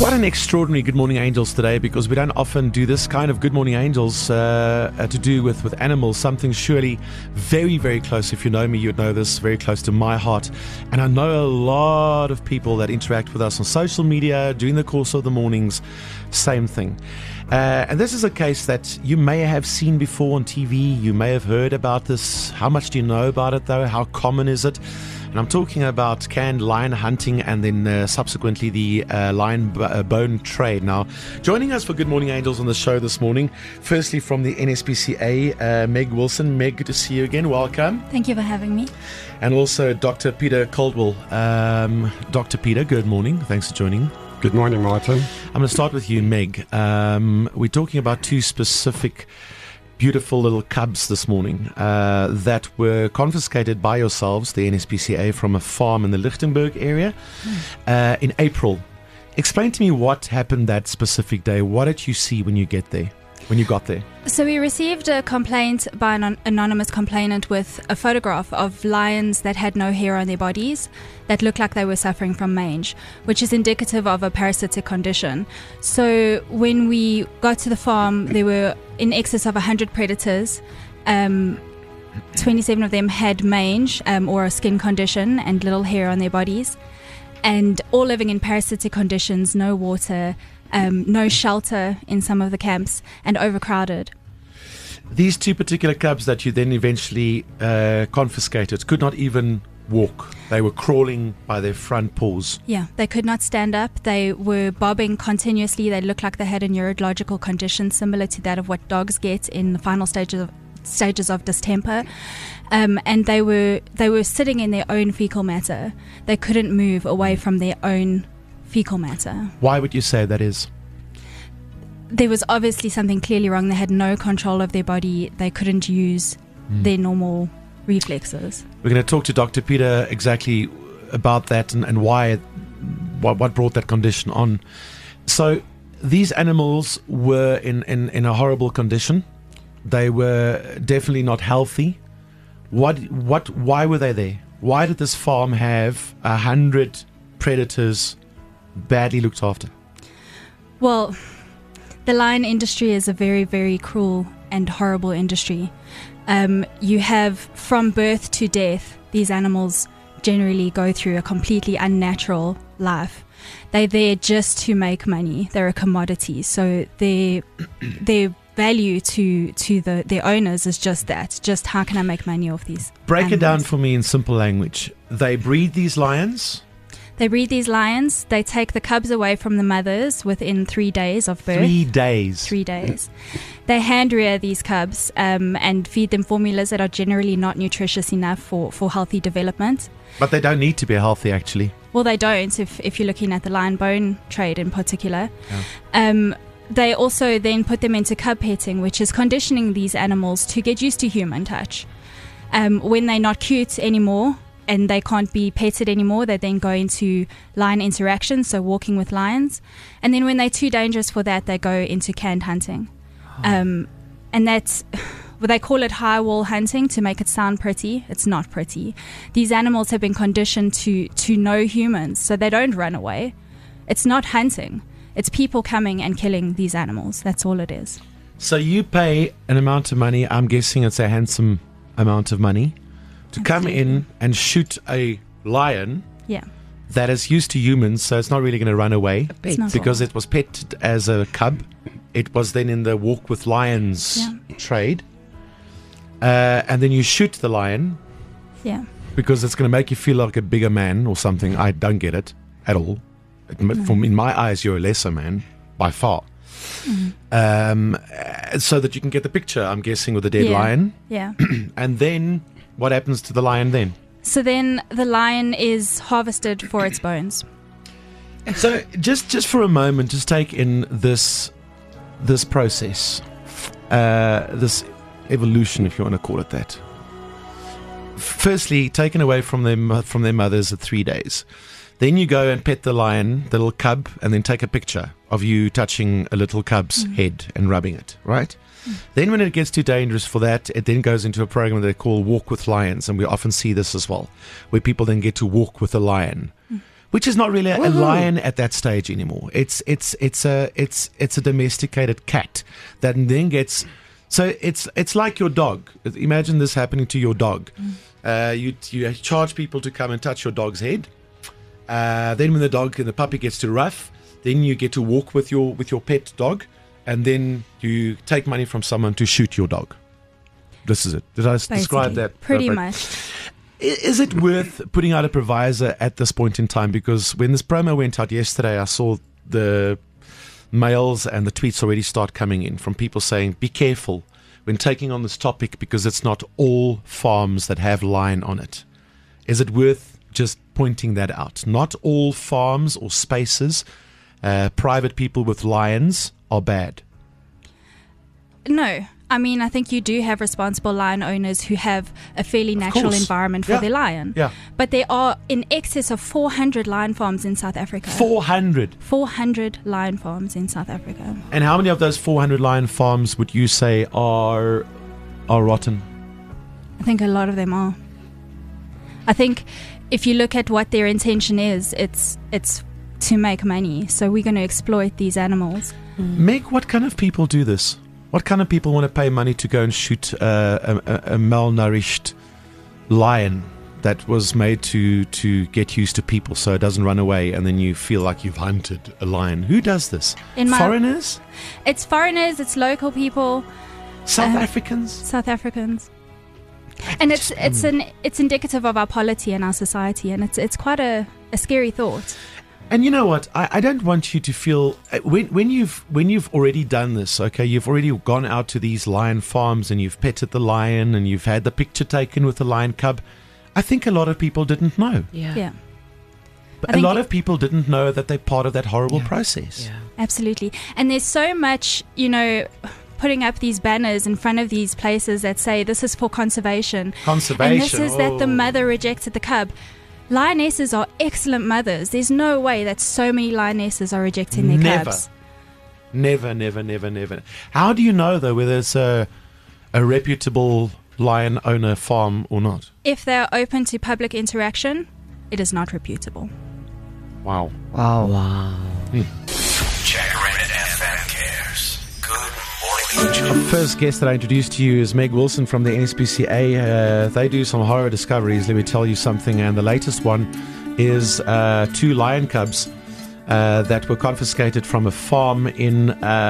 Quite an extraordinary Good Morning Angels today, because we don't often do this kind of Good Morning Angels to do with animals. Something surely very, very close. If you know me, you'd know this, very close to my heart. And I know a lot of people that interact with us on social media during the course of the mornings. Same thing. And this is a case that you may have seen before on TV. You may have heard about this. How much do you know about it, though? How common is it? And I'm talking about canned lion hunting and then subsequently the lion bone trade. Now, joining us for Good Morning Angels on the show this morning, firstly from the NSPCA, Meg Wilson. Meg, good to see you again. Welcome. Thank you for having me. And also Dr. Peter Caldwell. Dr. Peter, good morning. Thanks for joining. Good morning, Martin. I'm going to start with you, Meg. We're talking about two specific beautiful little cubs this morning that were confiscated by yourselves, the NSPCA, from a farm in the Lichtenburg area in April. Explain to me what happened that specific day. What did you see when you got there? So we received a complaint by an anonymous complainant with a photograph of lions that had no hair on their bodies that looked like they were suffering from mange, which is indicative of a parasitic condition. So when we got to the farm, there were in excess of 100 predators. 27 of them had mange or a skin condition and little hair on their bodies, and all living in parasitic conditions, no water, no shelter in some of the camps, and overcrowded. These two particular cubs that you then eventually confiscated could not even walk. They were crawling by their front paws. Yeah, they could not stand up. They were bobbing continuously. They looked like they had a neurological condition similar to that of what dogs get in the final stages of distemper. And they were sitting in their own fecal matter. They couldn't move away from their own fecal matter. Why would you say that is? There was obviously something clearly wrong. They had no control of their body. They couldn't use their normal reflexes. We're going to talk to Dr. Peter exactly about that and why, what brought that condition on. So these animals were in a horrible condition. They were definitely not healthy. Why were they there? Why did this farm have 100 predators badly looked after? Well, the lion industry is a very, very cruel and horrible industry. You have, from birth to death, these animals generally go through a completely unnatural life. They're there just to make money. They're a commodity. So their value to their owners is just that. Just how can I make money off these Break animals? It down for me in simple language. They breed these lions. They breed these lions. They take the cubs away from the mothers within 3 days of birth. 3 days. 3 days. They hand rear these cubs and feed them formulas that are generally not nutritious enough for healthy development. But they don't need to be healthy, actually. Well, they don't, if you're looking at the lion bone trade in particular. Yeah. They also then put them into cub petting, which is conditioning these animals to get used to human touch. When they're not cute anymore and they can't be petted anymore, they then go into lion interaction, so walking with lions. And then when they're too dangerous for that, they go into canned hunting. And that's, well, they call it high wall hunting to make it sound pretty. It's not pretty. These animals have been conditioned to know humans, so they don't run away. It's not hunting. It's people coming and killing these animals. That's all it is. So you pay an amount of money, I'm guessing it's a handsome amount of money, to come in and shoot a lion that is used to humans, so it's not really going to run away because it was petted as a cub. It was then in the walk with lions trade. And then you shoot the lion because it's going to make you feel like a bigger man or something. I don't get it at all. In my eyes, you're a lesser man, by far. So that you can get the picture, I'm guessing, with the dead lion. Yeah. And then, what happens to the lion then? So then the lion is harvested for its bones. So just for a moment, just take in this process, this evolution, if you want to call it that. Firstly, taken away from their mothers at 3 days. Then you go and pet the lion, the little cub, and then take a picture of you touching a little cub's head and rubbing it, right? Then when it gets too dangerous for that, it then goes into a program that they call Walk with Lions, and we often see this as well, where people then get to walk with a lion. which is not really a lion at that stage anymore. It's a domesticated cat that then gets. So it's like your dog. Imagine this happening to your dog. You charge people to come and touch your dog's head. Then when the puppy gets too rough, then you get to walk with your pet dog, and then you take money from someone to shoot your dog. This is it. Did I describe that? Pretty much. Is it worth putting out a provisor at this point in time? Because when this promo went out yesterday, I saw the mails and the tweets already start coming in from people saying, be careful when taking on this topic because it's not all farms that have lion on it. Is it worth just pointing that out? Not all farms or spaces, private people with lions are bad. No. I mean, I think you do have responsible lion owners who have a fairly natural environment for their lion. Yeah. But there are in excess of 400 lion farms in South Africa. 400? 400 lion farms in South Africa. And how many of those 400 lion farms would you say are rotten? I think a lot of them are. I think if you look at what their intention is, it's to make money. So we're going to exploit these animals. Meg, what kind of people do this? What kind of people want to pay money to go and shoot a malnourished lion that was made to get used to people so it doesn't run away and then you feel like you've hunted a lion? Who does this? Foreigners? It's foreigners, it's local people. South Africans? South Africans. And it's indicative of our polity and our society, and it's quite a scary thought. And you know what? I don't want you to feel when you've already done this. Okay, you've already gone out to these lion farms and you've petted the lion and you've had the picture taken with the lion cub. I think a lot of people didn't know. Yeah. But a lot of people didn't know that they're part of that horrible process. Yeah. Absolutely. And there's so much, putting up these banners in front of these places that say this is for conservation. And this is that the mother rejected the cub. Lionesses are excellent mothers. There's no way that so many lionesses are rejecting their cubs. Never. How do you know, though, whether it's a reputable lion owner farm or not? If they're open to public interaction, it is not reputable. Wow. Jacaranda FM cares. Good morning. Our first guest that I introduced to you is Meg Wilson from the NSPCA. They do some horror discoveries, let me tell you something. And the latest one is 2 lion cubs that were confiscated from a farm in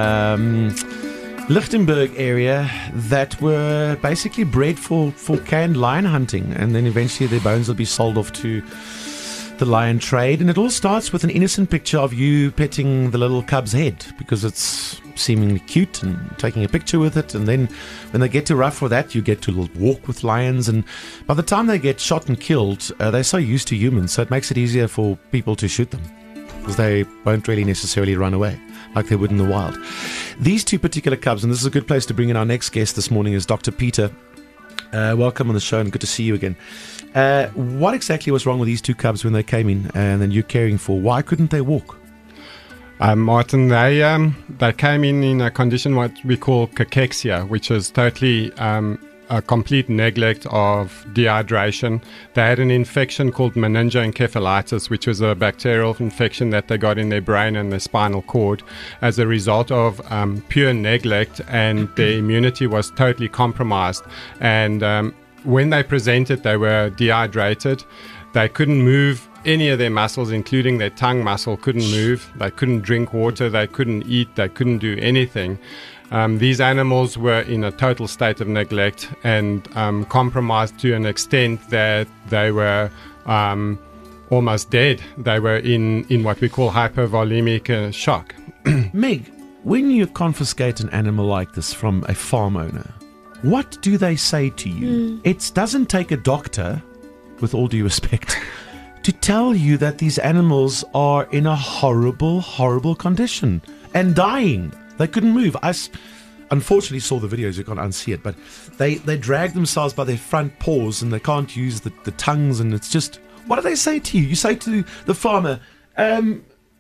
Lichtenburg area that were basically bred for canned lion hunting. And then eventually their bones will be sold off to the lion trade. And it all starts with an innocent picture of you petting the little cub's head because it's seemingly cute and taking a picture with it. And then when they get too rough for that, you get to walk with lions. And by the time they get shot and killed, they're so used to humans, so it makes it easier for people to shoot them because they won't really necessarily run away like they would in the wild. These 2 particular cubs, and this is a good place to bring in our next guest this morning, is Dr. Peter. Welcome on the show and good to see you again. What exactly was wrong with these 2 cubs when they came in and then you're caring for? Why couldn't they walk? Martin, they came in a condition what we call cachexia, which is totally a complete neglect of dehydration. They had an infection called meningoencephalitis, which was a bacterial infection that they got in their brain and their spinal cord as a result of pure neglect, and their immunity was totally compromised. And when they presented, they were dehydrated. They couldn't move any of their muscles, including their tongue muscle, couldn't move. They couldn't drink water. They couldn't eat. They couldn't do anything. These animals were in a total state of neglect and compromised to an extent that they were almost dead. They were in what we call hypovolemic shock. Meg, when you confiscate an animal like this from a farm owner, what do they say to you? It doesn't take a doctor, with all due respect, to tell you that these animals are in a horrible, horrible condition and dying. They couldn't move. I unfortunately saw the videos, you can't unsee it, but they drag themselves by their front paws and they can't use the tongues, and it's just, what do they say to you? You say to the farmer,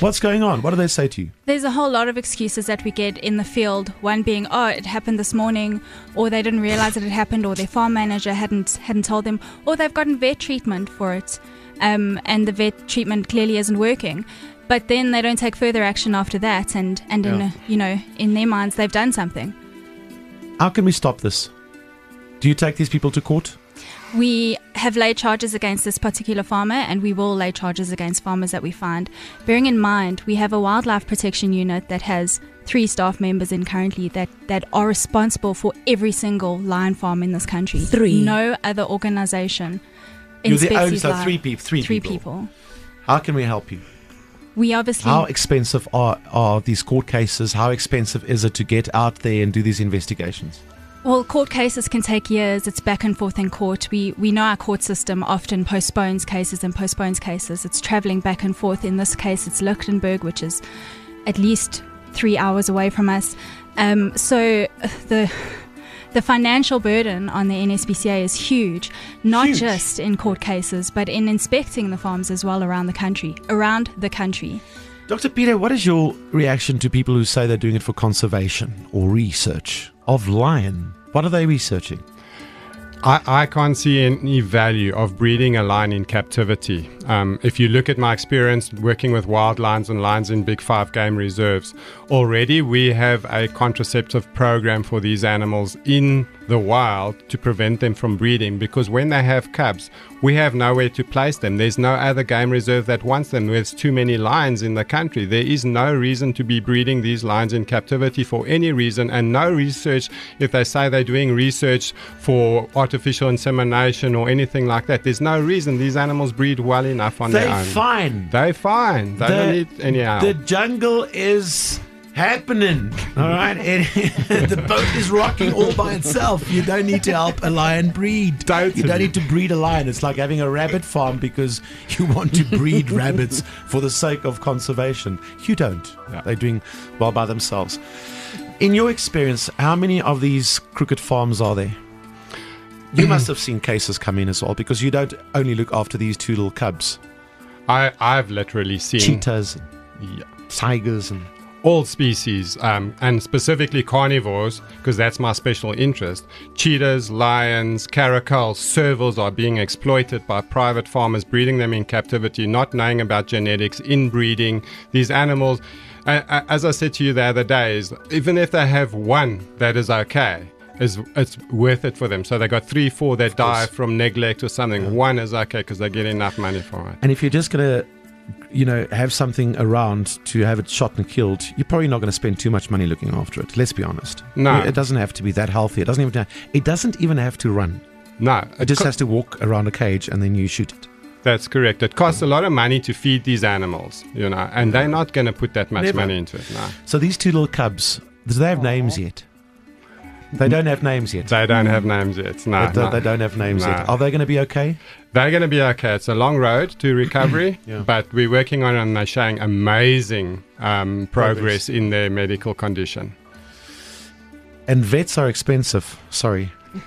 What's going on? What do they say to you? There's a whole lot of excuses that we get in the field. One being, oh, it happened this morning, or they didn't realize that it happened, or their farm manager hadn't told them, or they've gotten vet treatment for it, and the vet treatment clearly isn't working. But then they don't take further action after that, and in their minds they've done something. How can we stop this? Do you take these people to court? We have laid charges against this particular farmer, and we will lay charges against farmers that we find. Bearing in mind, we have a wildlife protection unit that has 3 staff members in currently that are responsible for every single lion farm in this country. 3. No other organization You're the only, inspects so lion. three people. How can we help you? We obviously... How expensive are these court cases? How expensive is it to get out there and do these investigations? Well, court cases can take years. It's back and forth in court. We know our court system often postpones cases. It's travelling back and forth. In this case, it's Lichtenburg, which is at least 3 hours away from us. So the financial burden on the NSPCA is huge, not just in court cases, but in inspecting the farms as well around the country. Dr. Peter, what is your reaction to people who say they're doing it for conservation or research of lion? What are they researching? I can't see any value of breeding a lion in captivity. If you look at my experience working with wild lions and lions in Big 5 game reserves, already we have a contraceptive program for these animals in the wild to prevent them from breeding, because when they have cubs, we have nowhere to place them. There's no other game reserve that wants them. There's too many lions in the country. There is no reason to be breeding these lions in captivity for any reason, and no research, if they say they're doing research for artificial insemination or anything like that, there's no reason. These animals breed well enough on their own. They're fine. They don't need any help. The jungle is happening, all right? The boat is rocking all by itself. You don't need to help a lion breed. Totally. You don't need to breed a lion. It's like having a rabbit farm because you want to breed rabbits for the sake of conservation. You don't. Yeah. They're doing well by themselves. In your experience, how many of these crooked farms are there? You must have seen cases come in as well, because you don't only look after these 2 little cubs. I've literally seen Cheetahs, and tigers, and all species, and specifically carnivores, because that's my special interest. Cheetahs, lions, caracals, servals are being exploited by private farmers, breeding them in captivity, not knowing about genetics, inbreeding these animals. As I said to you the other day, is even if they have one that is okay, it's worth it for them. So they got 3, 4 that die from neglect or something. Yeah. One is okay because they get enough money for it. And if you're just going to have something around to have it shot and killed, you're probably not going to spend too much money looking after it. Let's be honest. No. It doesn't have to be that healthy. It doesn't even have to run. No. It just has to walk around a cage and then you shoot it. That's correct. It costs a lot of money to feed these animals, and they're not going to put that much money into it. No. So these 2 little cubs, do they have names yet? They don't have names yet. They don't have names yet. No, they don't have names yet. Are they going to be okay? They're going to be okay. It's a long road to recovery, but we're working on it, and they're showing amazing progress in their medical condition. And vets are expensive. Sorry,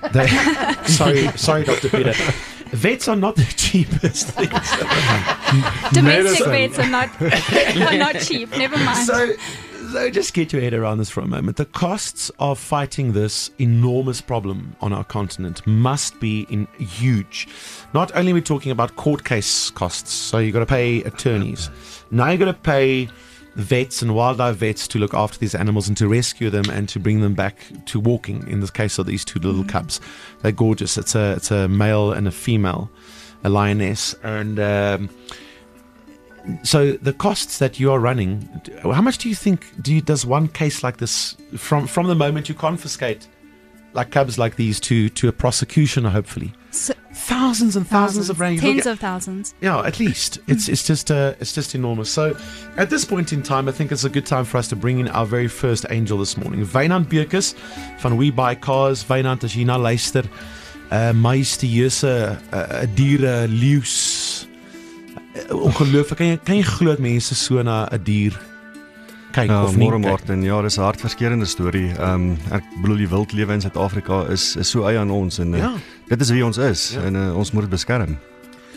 Dr. Peter. Vets are not the cheapest things. Domestic vets are not cheap. Never mind. So just get your head around this for a moment. The costs of fighting this enormous problem on our continent must be huge. Not only are we talking about court case costs, so you've got to pay attorneys. Now you've got to pay vets and wildlife vets to look after these animals and to rescue them and to bring them back to walking, in this case of these 2 little cubs. They're gorgeous. It's a male and a female, a lioness. And so the costs that you are running, how much do you think does one case like this, from the moment you confiscate like cubs like these to a prosecution, hopefully? Thousands and thousands of rand. Tens of thousands. Yeah, at least. It's just enormous. So at this point in time, I think it's a good time for us to bring in our very first angel this morning. Wynand Beukes van We Buy Cars. Wynand, as jy na luister, majestueuse diere, leeu's. Ongelooflik. Kan jy glo dat mense so na 'n dier kyk of nie? Môre Martin, ja, dis 'n hartverskeurende storie. Ek bedoel die wildlewe in Suid-Afrika is so eie aan ons en dit is wie ons is en ons moet dit beskerm.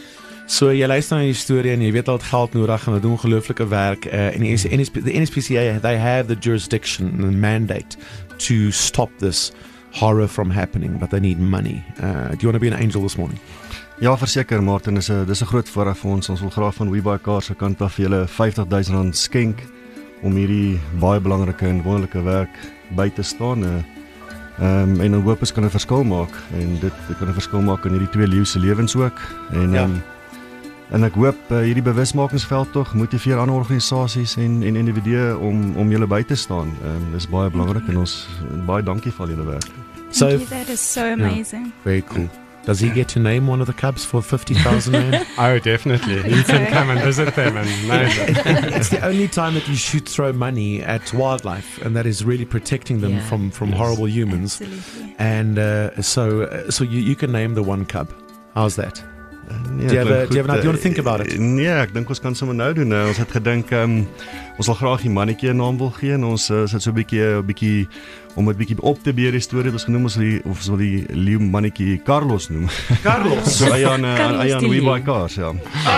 So jy luister na die storie en jy weet al het geld nodig en hulle doen ongelooflike werk en the NSPCA, they have the jurisdiction and the mandate to stop this horror from happening, but they need money. Do you want to be an angel this morning? Ja, verseker Martin, dis 'n groot voorreg vir ons. Ons wil graag van WeBuyCars se kant af vir julle R50,000 skenk om hierdie baie belangrike en wonderlike werk by te staan. En dan hoop ons kan 'n verskil maak en dit kan 'n verskil maak in hierdie twee leeu se lewens ook. En en ek hoop hierdie bewusmakingsveld tog motiveer ander organisasies en individue om julle by te staan. Dis baie belangrik en ons baie dankie vir al julle werk. Thank you, that is so amazing. Very cool. Does he get to name one of the cubs for 50,000 rand? Oh, definitely. You can come and visit them and name them. It's the only time that you should throw money at wildlife, and that is really protecting them from horrible humans. Absolutely. And so you can name the one cub. How's that? Nee, Do you want to think about it? Nee, ek dink ons kan sommer nou doen. Ons het gedink ons sal graag die mannetjie 'n naam wil gee en ons sit so 'n bietjie om dit bietjie op te beer die storie het ons genoem ons wil die leeu mannetjie Carlos noem. Carlos. So aan WeBuyCars, ja.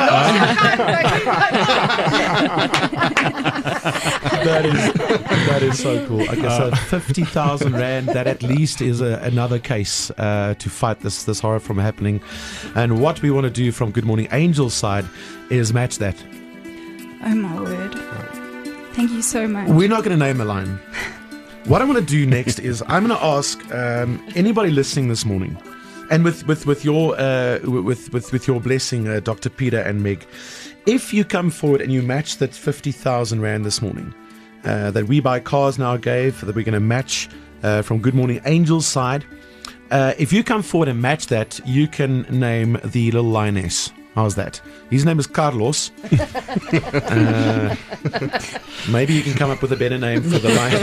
That is so cool. Okay, so 50,000 rand. That at least is another case to fight this horror from happening. And what we want to do from Good Morning Angels side is match that. Oh my word. Thank you so much. We're not going to name a line. What I'm going to do next is I'm going to ask anybody listening this morning, and with your blessing, Dr. Peter and Meg, if you come forward and you match that 50,000 rand this morning that WeBuyCars now gave, that we're going to match from Good Morning Angels side, if you come forward and match that, you can name the little lioness. How's that? His name is Carlos. Maybe you can come up with a better name for the lion.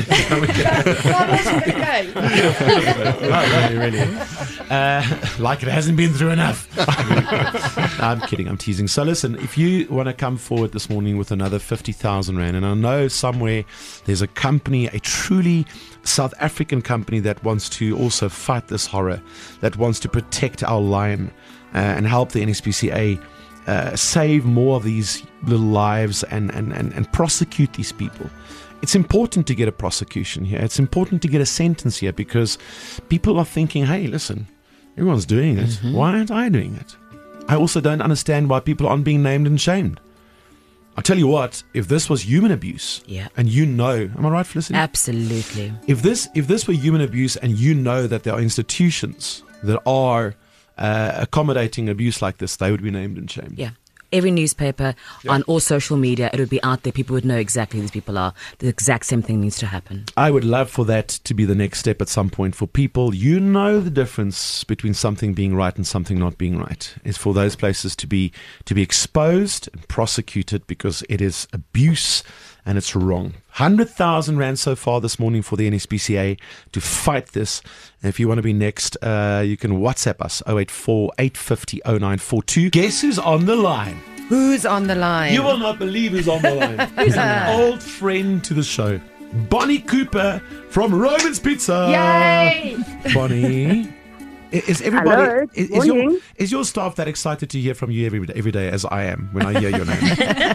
Really. Like it hasn't been through enough. I'm kidding, I'm teasing. So listen, if you want to come forward this morning with another 50,000 rand, and I know somewhere there's a company, a truly South African company that wants to also fight this horror, that wants to protect our lion and help the NSPCA save more of these little lives and prosecute these people. It's important to get a prosecution here. It's important to get a sentence here because people are thinking, hey, listen, everyone's doing it. Mm-hmm. Why aren't I doing it? I also don't understand why people aren't being named and shamed. I'll tell you what, if this was human abuse, and you know, am I right, Felicity? Absolutely. If this were human abuse and you know that there are institutions that are accommodating abuse like this, they would be named and shamed. Yeah. Every newspaper, on all social media, it would be out there. People would know exactly who these people are. The exact same thing needs to happen. I would love for that to be the next step at some point for people. You know the difference between something being right and something not being right. Is for those places to be exposed and prosecuted because it is abuse and it's wrong. 100,000 rand so far this morning for the NSPCA to fight this. And if you want to be next, you can WhatsApp us 084 850 0942. Guess who's on the line? Who's on the line? You will not believe who's on the line. Who's an old friend to the show, Bonnie Cooper from Roman's Pizza. Yay! Bonnie. Is everybody? Hello. Is your staff that excited to hear from you every day as I am when I hear your name?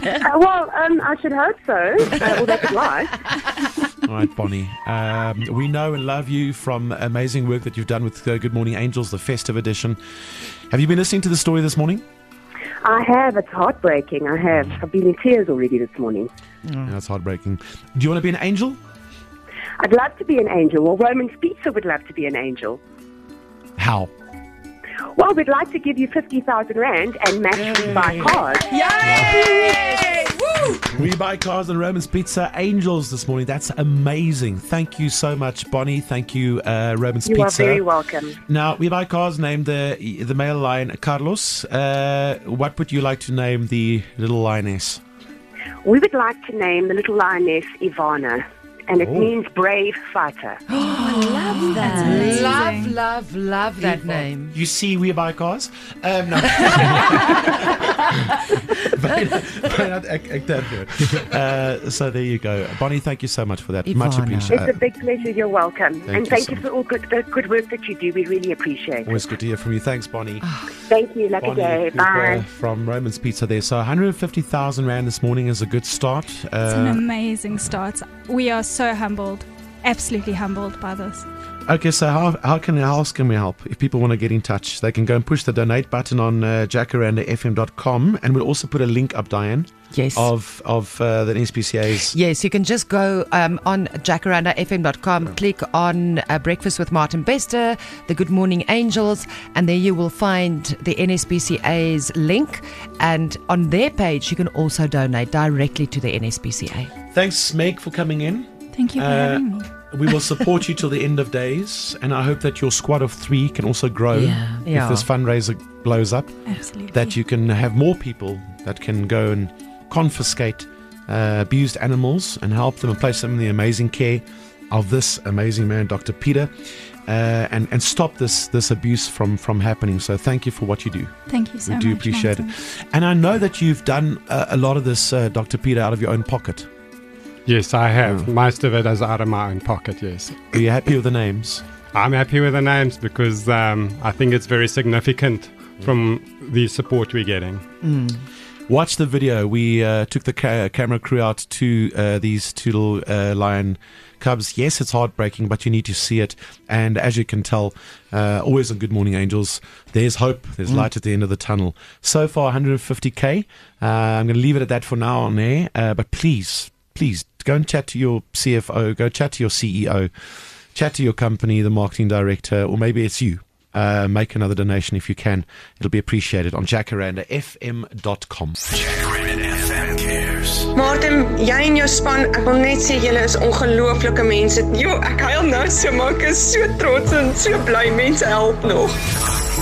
I should hope so. Well, that's life. All right, Bonnie. We know and love you from amazing work that you've done with Good Morning Angels, the festive edition. Have you been listening to the story this morning? I have. It's heartbreaking. I have. I've been in tears already this morning. Yeah, it's heartbreaking. Do you want to be an angel? I'd love to be an angel. Well, Roman's Pizza would love to be an angel. How? Well, we'd like to give you 50,000 rand and match WeBuyCars. Yay! Woo! WeBuyCars and Roman's Pizza Angels this morning. That's amazing. Thank you so much, Bonnie. Thank you, Roman's You Pizza. are very welcome. Now, WeBuyCars named the male lion Carlos. What would you like to name the little lioness? We would like to name the little lioness Ivana, and it means brave fighter. I love that. amazing. Love that name. You see WeBuyCars? No. So there you go. Bonnie, thank you so much for that. Ivana. Much appreciated. It's a big pleasure. You're welcome. Thank you Thank so you for all the good work that you do. We really appreciate it. Always good to hear from you. Thanks, Bonnie. Thank you. Lucky day. Cooper Bye. from Roman's Pizza there. So 150,000 Rand this morning is a good start. It's an amazing start. We are so humbled, absolutely humbled by this. Okay, so how else can we help? If people want to get in touch, they can go and push the donate button on jacarandafm.com, and we'll also put a link up, Diane, Yes. of the NSPCA's. Yes, you can just go on jacarandafm.com, click on Breakfast with Martin Bester, the Good Morning Angels, and there you will find the NSPCA's link. And on their page, you can also donate directly to the NSPCA. Thanks, Meg, for coming in. Thank you for having me. We will support you till the end of days, and I hope that your squad of 3 can also grow if this fundraiser blows up. Absolutely. That you can have more people that can go and confiscate abused animals and help them and place them in the amazing care of this amazing man, Dr. Peter, and stop this abuse from happening. So thank you for what you do. Thank you so We much. do appreciate Martin. it. And I know that you've done a lot of this, Dr. Peter, out of your own pocket. Yes, I have. Most of it is out of my own pocket, yes. Are you happy with the names? I'm happy with the names because I think it's very significant from the support we're getting. Watch the video. We took the camera crew out to these 2 little lion cubs. Yes, it's heartbreaking, but you need to see it. And as you can tell, always on Good Morning Angels, there's hope. There's light at the end of the tunnel. So far, 150K. I'm going to leave it at that for now on air. But please, go and chat to your CFO. Go chat to your CEO. Chat to your company, the marketing director, or maybe it's you. Make another donation if you can. It'll be appreciated on jacarandafm.com. Jacaranda FM cares. Martin, jy en jou span, ek wil net sê julle is ongelooflike mense. Jo, ek huil nou so, maar ek is so trots en so bly mense help nog.